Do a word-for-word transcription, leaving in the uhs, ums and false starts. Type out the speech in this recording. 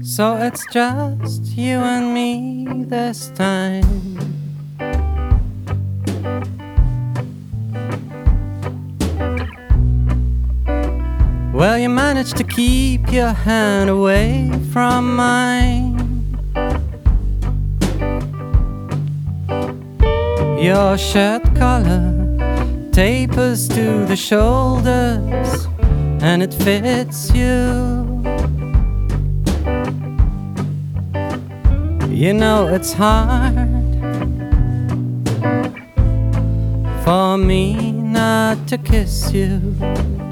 So it's just you and me this time. Well, you managed to keep your hand away from mine. Your shirt collar tapers to the shoulders, and it fits you. You know it's hard for me not to kiss you.